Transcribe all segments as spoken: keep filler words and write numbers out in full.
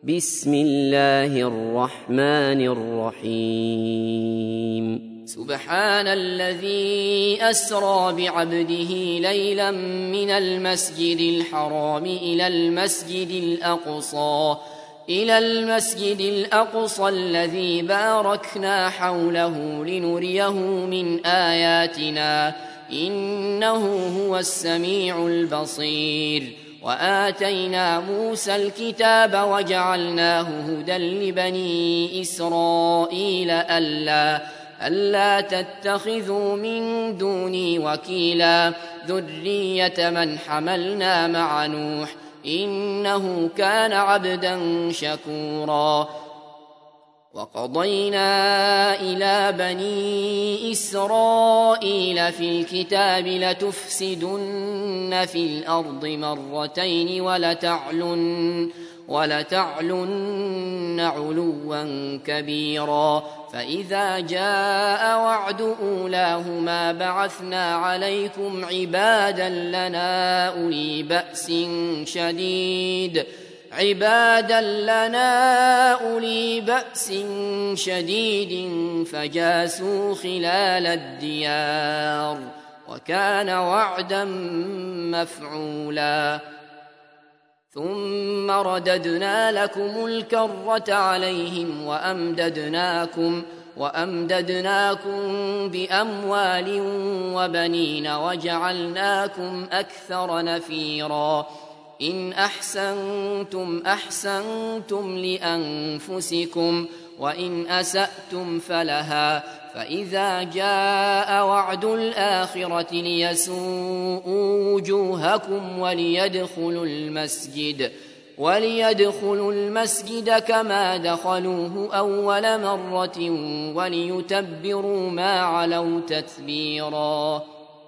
بسم الله الرحمن الرحيم سبحان الذي أسرى بعبده ليلا من المسجد الحرام إلى المسجد الأقصى إلى المسجد الأقصى الذي باركنا حوله لنريه من آياتنا إنه هو السميع البصير وآتينا موسى الكتاب وجعلناه هدى لبني إسرائيل ألا ألا تتخذوا من دوني وكيلا ذرية من حملنا مع نوح إنه كان عبدا شكورا وقضينا إلى بني إسرائيل في الكتاب لتفسدن في الأرض مرتين ولتعلن ولتعلن علوا كبيرا فإذا جاء وعد أولاهما بعثنا عليكم عبادا لنا أولي بأس شديد عبادا لنا أولي بأس شديد فجاسوا خلال الديار وكان وعدا مفعولا ثم رددنا لكم الكرة عليهم وأمددناكم وأمددناكم بأموال وبنين وجعلناكم أكثر نفيرا إن أحسنتم أحسنتم لأنفسكم وإن أسأتم فلها فإذا جاء وعد الآخرة ليسوءوا وجوهكم وليدخلوا المسجد وليدخلوا المسجد كما دخلوه أول مرة وليتبروا ما علوا تتبيرا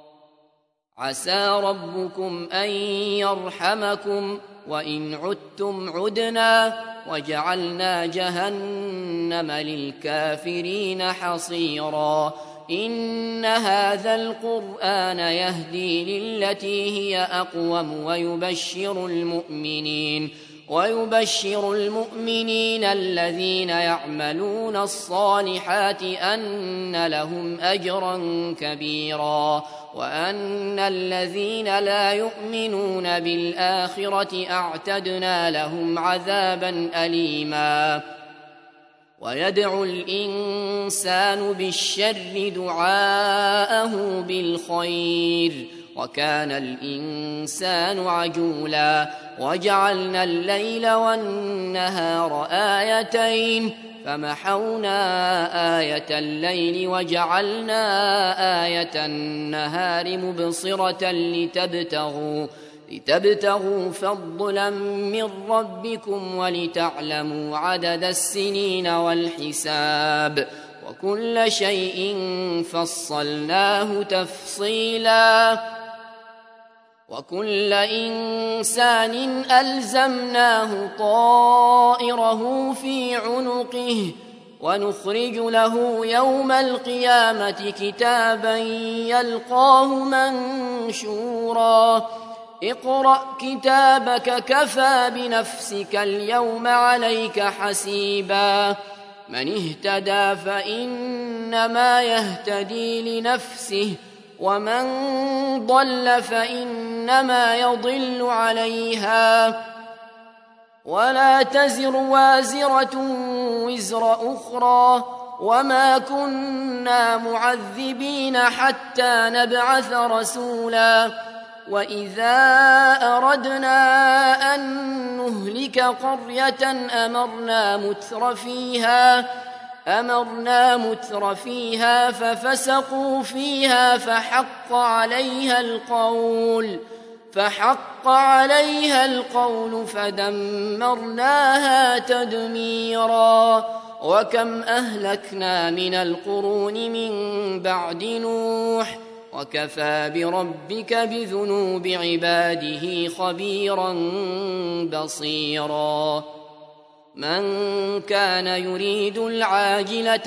عسى ربكم أن يرحمكم وإن عدتم عدنا وجعلنا جهنم للكافرين حصيرا إن هذا القرآن يهدي للتي هي أقوم ويبشر المؤمنين ويبشر المؤمنين الذين يعملون الصالحات أن لهم أجرا كبيرا وأن الذين لا يؤمنون بالآخرة أعتدنا لهم عذابا أليما ويدعو الإنسان بالشر دعاءه بالخير وكان الإنسان عجولا وجعلنا الليل والنهار آيتين فمحونا آية الليل وجعلنا آية النهار مبصرة لتبتغوا لتبتغوا فضلا من ربكم ولتعلموا عدد السنين والحساب وكل شيء فصلناه تفصيلا وكل إنسان ألزمناه طائره في عنقه ونخرج له يوم القيامة كتابا يلقاه منشورا اقرأ كتابك كفى بنفسك اليوم عليك حسيبا من اهتدى فإنما يهتدي لنفسه ومن ضل فإنما يضل عليها ولا تزر وازرة وزر أخرى وما كنا معذبين حتى نبعث رسولا وإذا أردنا أن نهلك قرية أمرنا متر فيها أمرنا متر فيها ففسقوا فيها فحق عليها القول فحق عليها القول فدمرناها تدميرا وكم أهلكنا من القرون من بعد نوح وكفى بربك بذنوب عباده خبيرا بصيرا من كان يريد العاجلة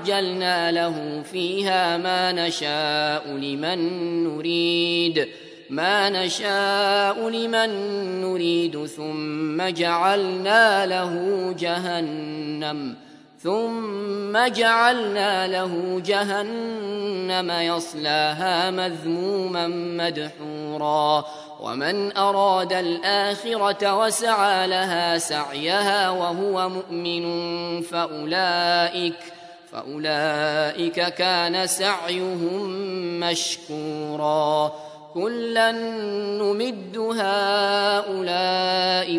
عجلنا له فيها ما نشاء لمن نريد ما نشاء لمن نريد ثم جعلنا له جهنم ثم جعلنا له جهنم يصلاها مذموما مدحورا ومن أراد الآخرة وسعى لها سعيها وهو مؤمن فأولئك فأولئك كان سعيهم مشكورا كلا نمد هؤلاء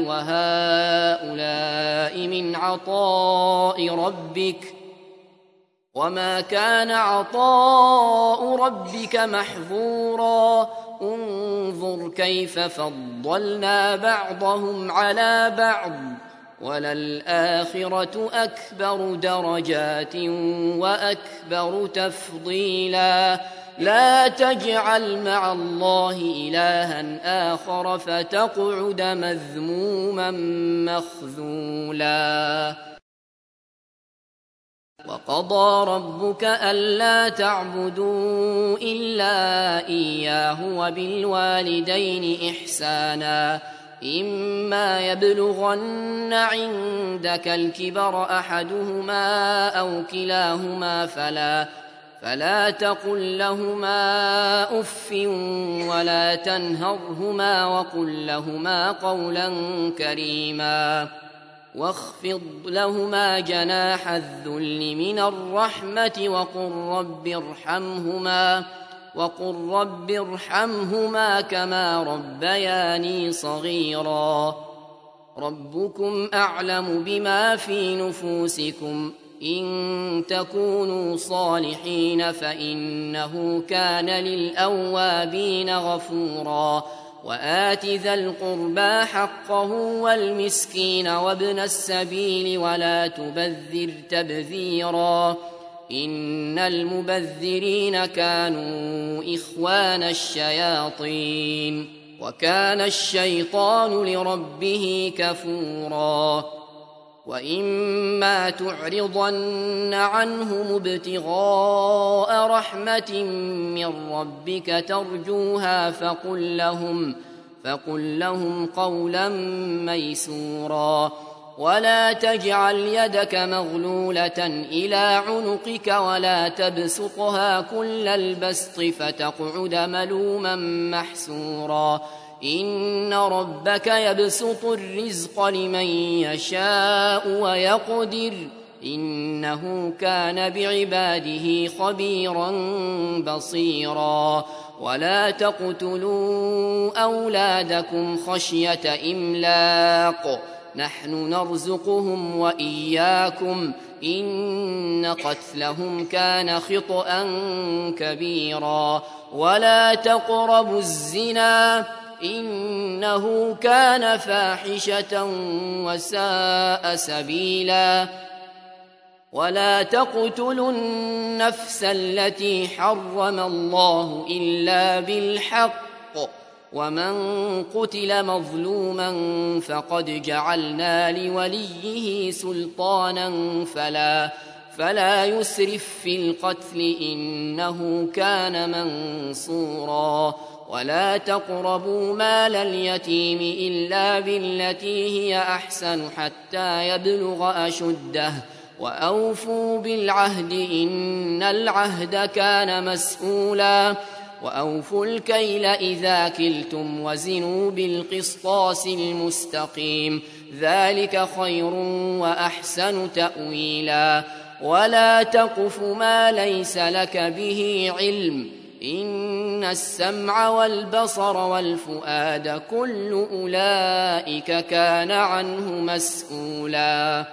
وهؤلاء من عطاء ربك وما كان عطاء ربك محظورا انظر كيف فضلنا بعضهم على بعض وللآخرة أكبر درجات وأكبر تفضيلا لا تجعل مع الله إلها آخر فتقعد مذموما مخذولا وقضى ربك ألا تعبدوا إلا إياه وبالوالدين إحسانا إما يبلغن عندك الكبر أحدهما أو كلاهما فلا فلا تقل لهما أف ولا تنهرهما وقل لهما قولا كريما واخفض لهما جناح الذل من الرحمة وقل رب ارحمهما وقل رب ارحمهما كما ربياني صغيرا ربكم أعلم بما في نفوسكم إن تكونوا صالحين فإنه كان للأوابين غفورا وآت ذا القربى حقه والمسكين وابن السبيل ولا تبذر تبذيرا إن المبذرين كانوا إخوان الشياطين وكان الشيطان لربه كفورا وإما تعرضن عنهم ابتغاء رحمة من ربك ترجوها فقل لهم فقل لهم قولا ميسورا ولا تجعل يدك مغلولة إلى عنقك ولا تبسطها كل البسط فتقعد ملوما محسورا إن ربك يبسط الرزق لمن يشاء ويقدر إنه كان بعباده خبيرا بصيرا ولا تقتلوا أولادكم خشية إملاق نحن نرزقهم وإياكم إن قتلهم كان خطأ كبيرا ولا تقربوا الزنا إنه كان فاحشة وساء سبيلا ولا تقتلوا النفس التي حرم الله إلا بالحق ومن قتل مظلوما فقد جعلنا لوليه سلطانا فلا فلا يسرف في القتل إنه كان منصورا ولا تقربوا مال اليتيم إلا بالتي هي أحسن حتى يبلغ أشده وأوفوا بالعهد إن العهد كان مسؤولا وأوفوا الكيل إذا كلتم وزنوا بالقسطاس المستقيم ذلك خير وأحسن تأويلا ولا تقف ما ليس لك به علم إن السمع والبصر والفؤاد كل أولئك كان عنه مسؤولا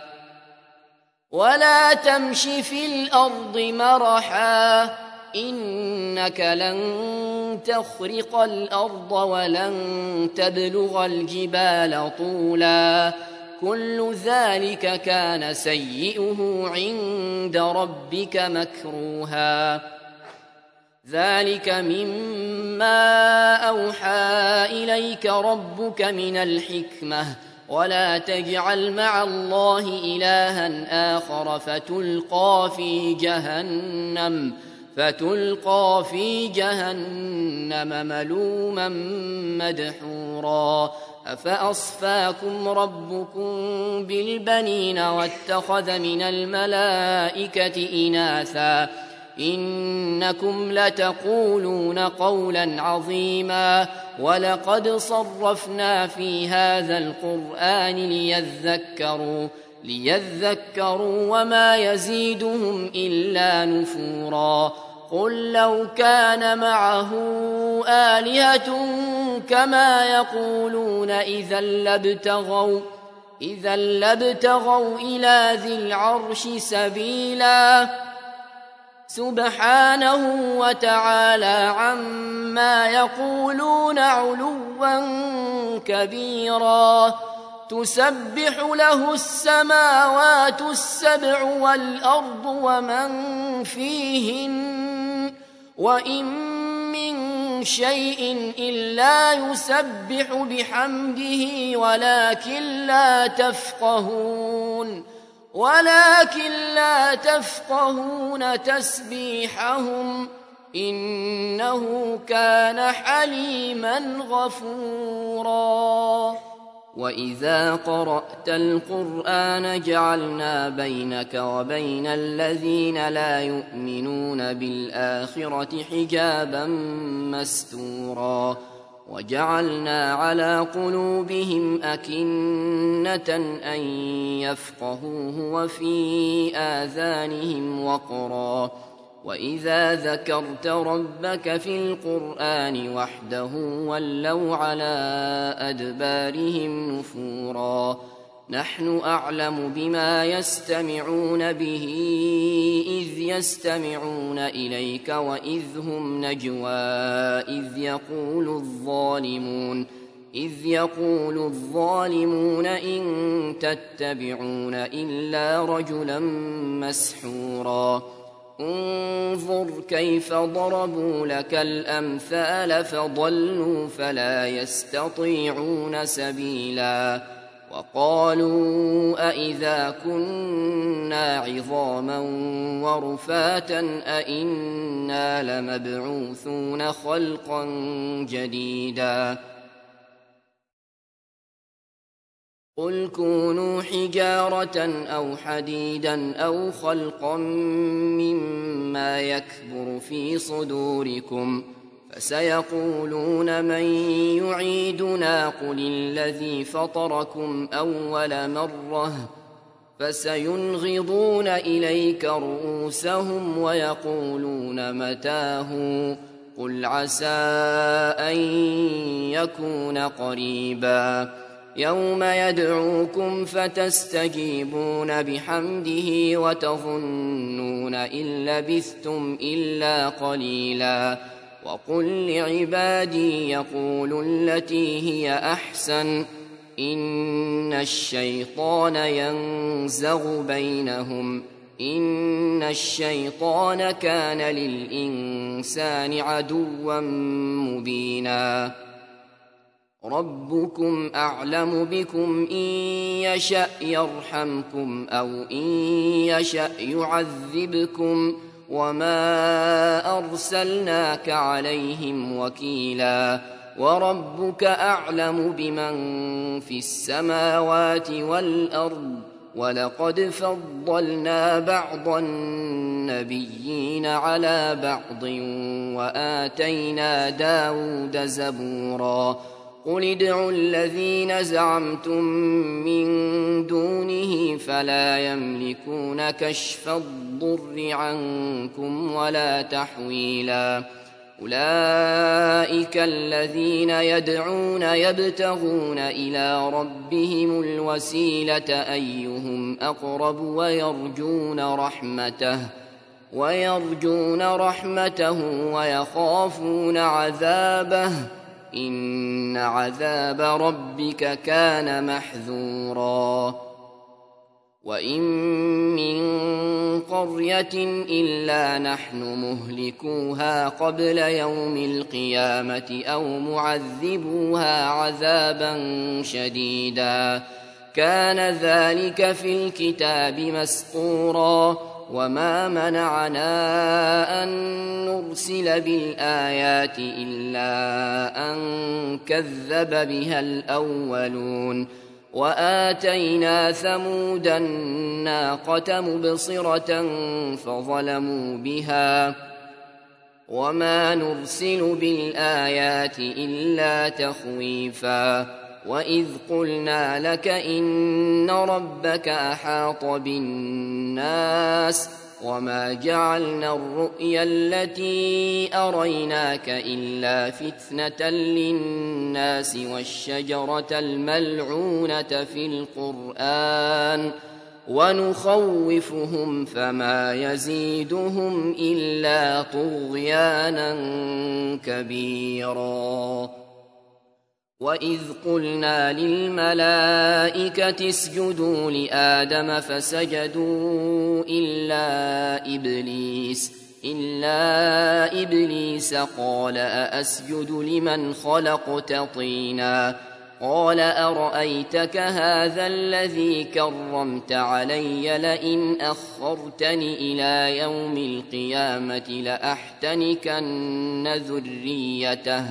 ولا تمش في الأرض مرحا إنك لن تخرق الأرض ولن تبلغ الجبال طولا كل ذلك كان سيئه عند ربك مكروها ذلك مما أوحى إليك ربك من الحكمة ولا تجعل مع الله إلها آخر فتلقى في جهنم فتلقى في جهنم ملوما مدحورا أفأصفاكم ربكم بالبنين واتخذ من الملائكة إناثا إنكم لتقولون قولا عظيما ولقد صرفنا في هذا القرآن ليذكروا ليذكروا وما يزيدهم إلا نفورا قل لو كان معه آلهة كما يقولون إذا لابتغوا إذا لابتغوا إلى ذي العرش سبيلا سبحانه وتعالى عما يقولون علوا كبيرا تسبح له السماوات السبع والأرض ومن فيهن وإن من شيء إلا يسبح بحمده ولكن لا تفقهون ولكن لا تفقهون تسبيحهم إنه كان حليما غفورا وإذا قرأت القرآن جعلنا بينك وبين الذين لا يؤمنون بالآخرة حجابا مستورا وجعلنا على قلوبهم أكنة أن يفقهوه وفي آذانهم وقرا وإذا ذكرت ربك في القرآن وحده ولوا على أدبارهم نفورا نحن أعلم بما يستمعون به إذ يستمعون إليك وإذ هم نجوى إذ يقول الظالمون إذ يقول الظالمون إن تتبعون إلا رجلا مسحورا انظر كيف ضربوا لك الأمثال فضلوا فلا يستطيعون سبيلا وقالوا أئذا كنا عظاما ورفاتا أئنا لمبعوثون خلقا جديدا قل كونوا حجارة أو حديدا أو خلقا مما يكبر في صدوركم فسيقولون من يعيدنا قل الذي فطركم أول مرة فسينغضون إليك رؤوسهم ويقولون متاه قل عسى أن يكون قريبا يوم يدعوكم فتستجيبون بحمده وتظنون إن لبثتم إلا قليلا وقل لعبادي يقولوا التي هي أحسن إن الشيطان ينزغ بينهم إن الشيطان كان للإنسان عدوا مبينا ربكم أعلم بكم إن يشأ يرحمكم أو إن يشأ يعذبكم وما أرسلناك عليهم وكيلا وربك أعلم بمن في السماوات والأرض ولقد فضلنا بعض النبيين على بعض وآتينا داود زبورا قل ادعوا الذين زعمتم من دونه فلا يملكون كشف الضر عنكم ولا تحويلا أولئك الذين يدعون يبتغون إلى ربهم الوسيلة أيهم أقرب ويرجون رحمته ويرجون رحمته ويخافون عذابه إن عذاب ربك كان محذورا وإن من قرية إلا نحن مهلكوها قبل يوم القيامة أو معذبوها عذابا شديدا كان ذلك في الكتاب مسطورا وما منعنا أن نرسل بالآيات إلا أن كذب بها الأولون وآتينا ثمود الناقة مبصرة فظلموا بها وما نرسل بالآيات إلا تخويفا وإذ قلنا لك إن ربك أحاط بالناس وما جعلنا الرؤيا التي أريناك إلا فتنة للناس والشجرة الملعونة في القرآن ونخوفهم فما يزيدهم إلا طغيانا كبيرا وإذ قلنا للملائكة اسجدوا لآدم فسجدوا إلا إبليس إلا إبليس قال أأسجد لمن خلقت طينا قال أرأيتك هذا الذي كرمت علي لئن أخرتني إلى يوم القيامة لأحتنكن ذريته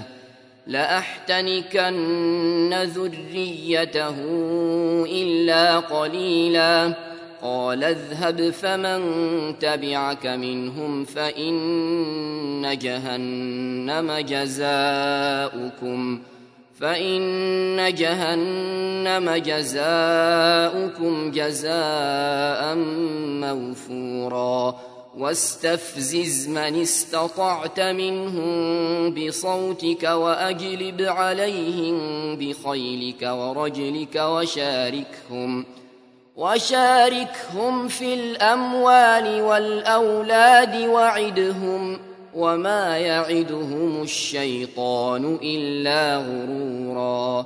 لأحتنكن ذريته إلا قليلا قال اذهب فمن تبعك منهم فإن جهنم جزاؤكم فإن جهنم جزاؤكم جزاء موفورا واستفزز من استطعت منهم بصوتك وأجلب عليهم بخيلك ورجلك وشاركهم وشاركهم في الأموال والأولاد وعدهم وما يعدهم الشيطان إلا غرورا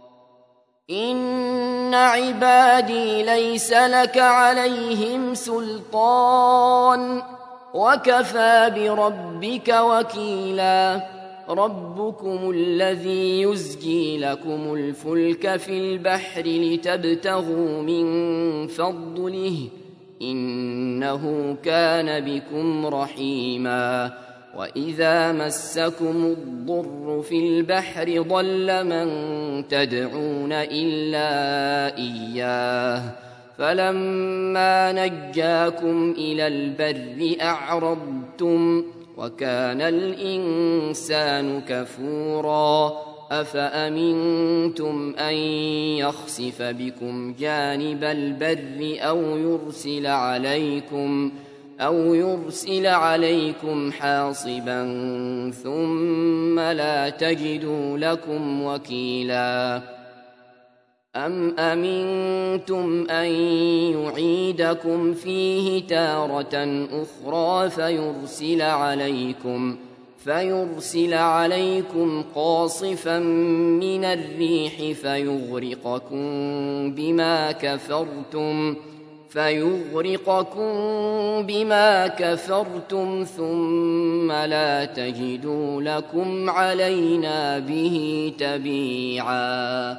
إن عبادي ليس لك عليهم سلطان وكفى بربك وكيلا ربكم الذي يزجي لكم الفلك في البحر لتبتغوا من فضله إنه كان بكم رحيما وإذا مسكم الضر في البحر ضل من تدعون إلا إياه فلما نجاكم إلى البر أعرضتم وكان الإنسان كفورا أفأمنتم أن يخسف بكم جانب البر أو يرسل عليكم أو يرسل عليكم حاصبا ثم لا تجدوا لكم وكيلا أم أمنتم أن يعيدكم فيه تارة أخرى فيرسل عليكم فيرسل عليكم قاصفا من الريح فيغرقكم بما كفرتم فيغرقكم بما كفرتم ثم لا تجدوا لكم علينا به تبيعا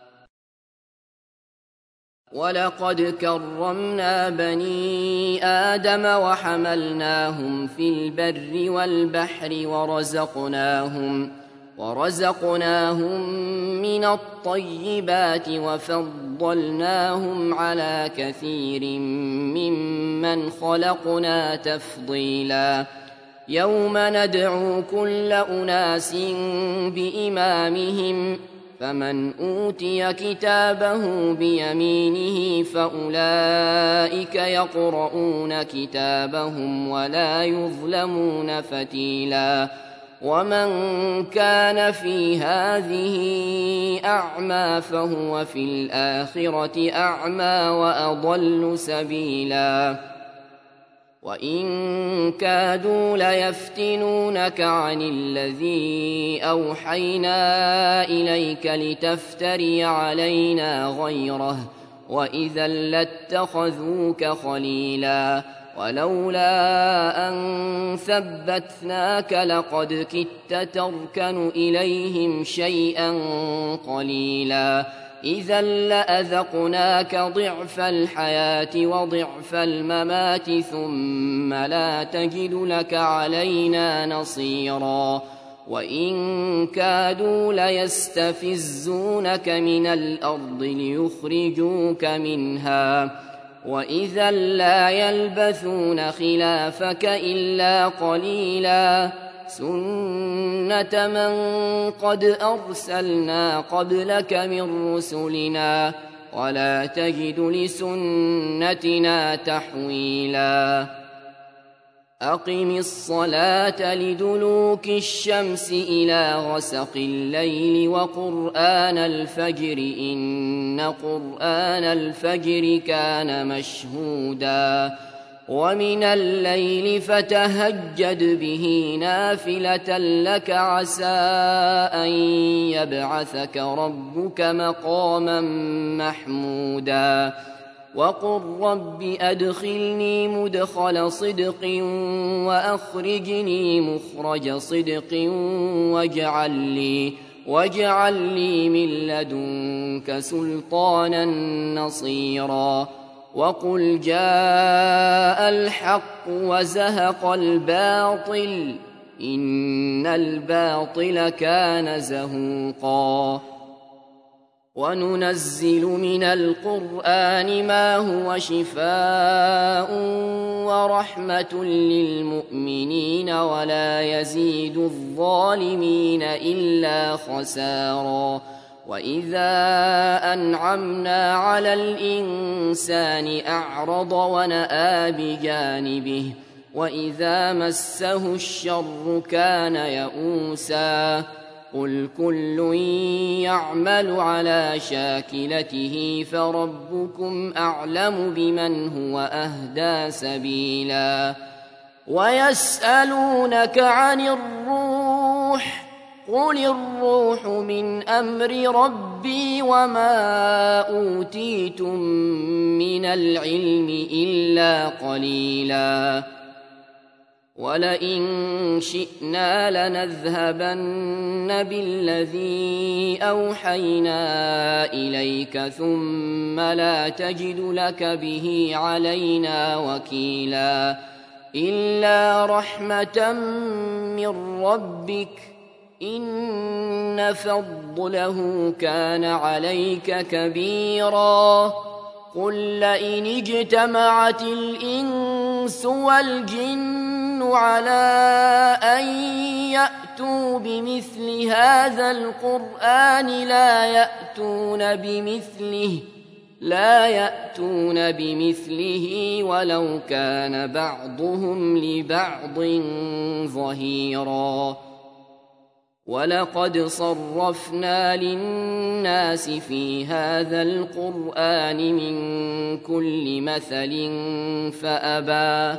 ولقد كرمنا بني آدم وحملناهم في البر والبحر ورزقناهم ورزقناهم من الطيبات وفضلناهم على كثير ممن خلقنا تفضيلا يوم ندعو كل أناس بإمامهم فمن أوتي كتابه بيمينه فأولئك يقرؤون كتابهم ولا يظلمون فتيلا ومن كان في هذه أعمى فهو في الآخرة أعمى وأضل سبيلا وإن كادوا ليفتنونك عن الذي أوحينا إليك لتفتري علينا غيره وإذا لاتخذوك خليلا ولولا أن ثبتناك لقد كدت تركن إليهم شيئا قليلا إذا لأذقناك ضعف الحياة وضعف الممات ثم لا تجد لك علينا نصيرا وإن كادوا ليستفزونك من الأرض ليخرجوك منها وإذا لا يلبثون خلافك إلا قليلا سنة من قد أرسلنا قبلك من رسلنا ولا تجد لسنتنا تحويلا أقم الصلاة لدلوك الشمس إلى غسق الليل وقرآن الفجر إن قرآن الفجر كان مشهودا ومن الليل فتهجد به نافلة لك عسى أن يبعثك ربك مقاما محمودا وقل رب أدخلني مدخل صدق وأخرجني مخرج صدق واجعل لي, واجعل لي من لدنك سلطانا نصيرا وقل جاء الحق وزهق الباطل إن الباطل كان زهوقا وننزل من القرآن ما هو شفاء ورحمة للمؤمنين ولا يزيد الظالمين إلا خسارا وإذا أنعمنا على الإنسان أعرض ونأى بجانبه وإذا مسه الشر كان يئوسا قل كل يعمل على شاكلته فربكم أعلم بمن هو أهدى سبيلا ويسألونك عن الروح قل الروح من أمر ربي وما أوتيتم من العلم إلا قليلا ولئن شئنا لنذهبن بالذي أوحينا إليك ثم لا تجد لك به علينا وكيلا إلا رحمة من ربك إن فضله كان عليك كبيرا قل لئن اجتمعت الإنس والجن على أن يأتوا بمثل هذا القرآن لا يأتون بمثله لا يأتون بمثله ولو كان بعضهم لبعض ظهيرا ولقد صرفنا للناس في هذا القرآن من كل مثل فأبى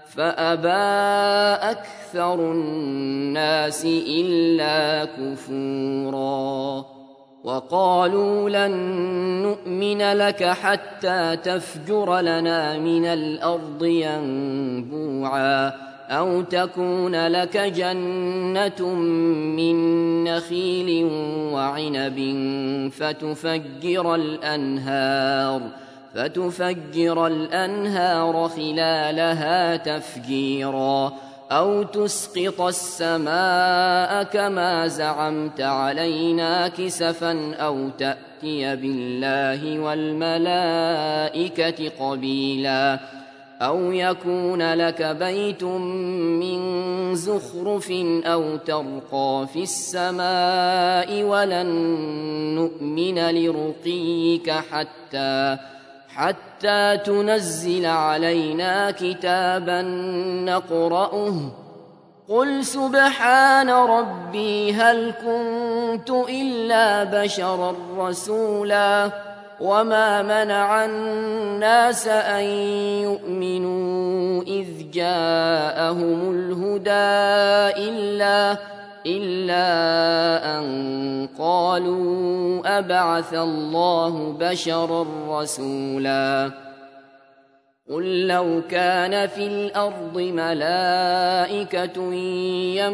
فأبى أكثر الناس إلا كفورا وقالوا لن نؤمن لك حتى تفجر لنا من الأرض ينبوعا أو تكون لك جنة من نخيل وعنب فتفجر الأنهار فتفجر الأنهار خلالها تفجيرا أو تسقط السماء كما زعمت علينا كسفا أو تأتي بالله والملائكة قبيلا أو يكون لك بيت من زخرف أو ترقى في السماء ولن نؤمن لرقيك حتى حتى تنزل علينا كتابا نقرأه قل سبحان ربي هل كنت إلا بشرا رسولا وما منع الناس أن يؤمنوا إذ جاءهم الهدى إلا إلا أن قالوا أبعث الله بشرا رسولا قل لو كان في الأرض ملائكة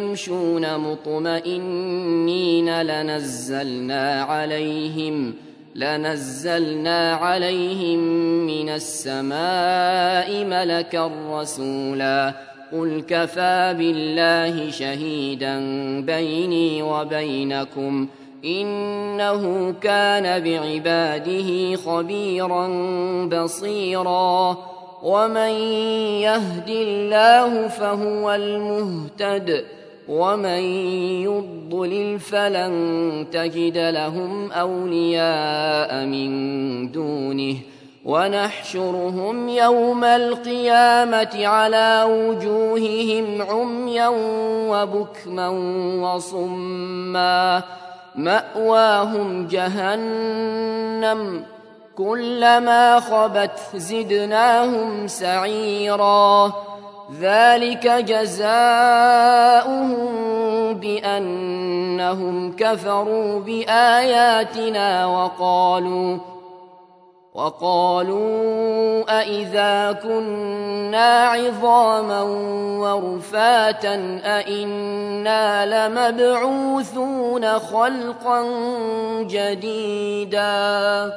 يمشون مطمئنين لنزلنا عليهم لنزلنا عليهم من السماء ملكا رسولا قل كفى بالله شهيدا بيني وبينكم إنه كان بعباده خبيرا بصيرا ومن يهد الله فهو المهتد ومن يضلل فلن تجد لهم أولياء من دونه ونحشرهم يوم القيامة على وجوههم عميا وبكما وصما مأواهم جهنم كلما خبت زدناهم سعيرا ذلك جزاؤهم بأنهم كفروا بآياتنا وقالوا وقالوا أئذا كنا عظاما ورفاتا أئنا لمبعوثون خلقا جديدا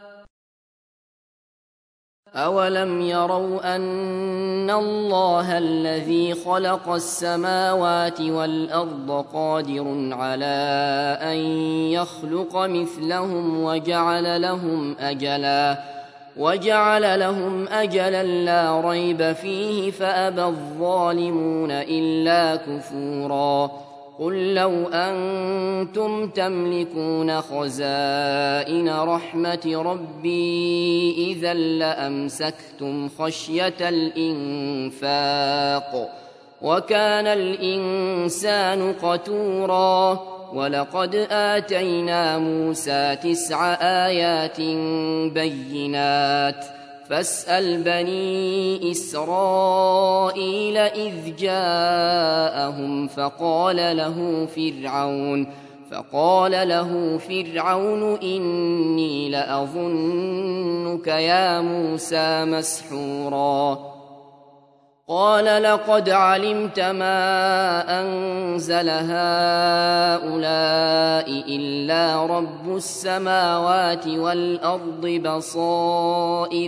أولم يروا أن الله الذي خلق السماوات والأرض قادر على أن يخلق مثلهم وجعل لهم أجلا وجعل لهم أجلا لا ريب فيه فأبى الظالمون إلا كفورا قل لو أنتم تملكون خزائن رحمة ربي إذا لأمسكتم خشية الإنفاق وكان الإنسان قتورا ولقد آتينا موسى تسع آيات بينات فاسأل بني إسرائيل إذ جاءهم فقال له فرعون فقال له فرعون إني لأظنك يا موسى مسحورا قال لقد علمت ما أنزل هؤلاء إلا رب السماوات والأرض بصائر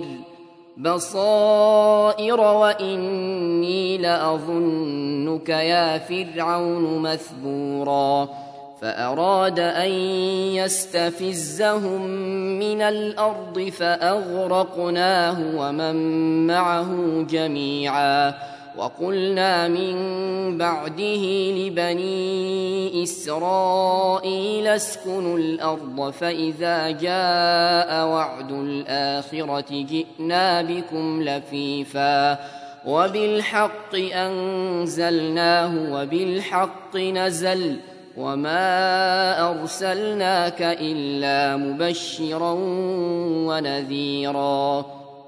بصائر وإني لأظنك يا فرعون مثبورا فأراد أن يستفزهم من الأرض فأغرقناه ومن معه جميعا وقلنا من بعده لبني إسرائيل اسكنوا الأرض فإذا جاء وعد الآخرة جئنا بكم لفيفا وبالحق أنزلناه وبالحق نزل وما أرسلناك إلا مبشرا ونذيرا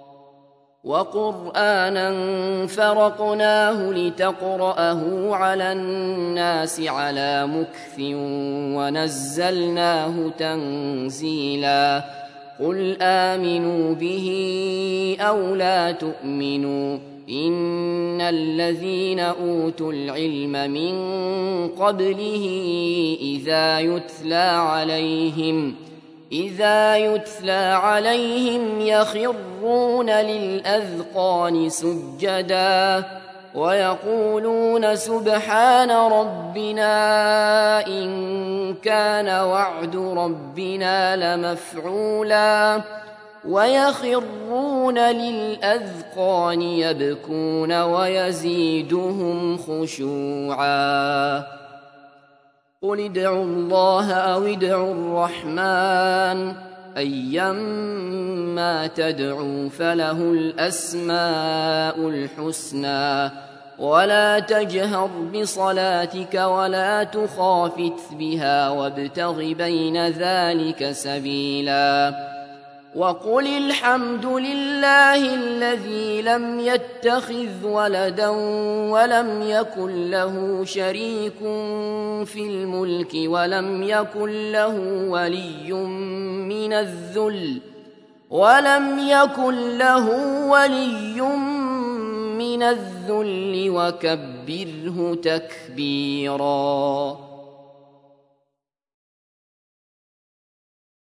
وقرآنا فرقناه لتقرأه على الناس على مكث ونزلناه تنزيلا قل آمنوا به أو لا تؤمنوا إن الذين أوتوا العلم من قبله إذا يتلى عليهم إذا يتلى عليهم يخرون للأذقان سجدا ويقولون سبحان ربنا إن كان وعد ربنا لمفعولا ويخرون للأذقان يبكون ويزيدهم خشوعا قل ادعوا الله أو ادعوا الرحمن أيما تدعوا فله الأسماء الحسنى ولا تجهر بصلاتك ولا تخافت بها وابتغ بين ذلك سبيلا وقل الحمد لله الذي لم يتخذ ولدا ولم يكن له شريك في الملك ولم يكن له ولي من الذل ولم يكن له ولي من الذل وكبره تكبيرا.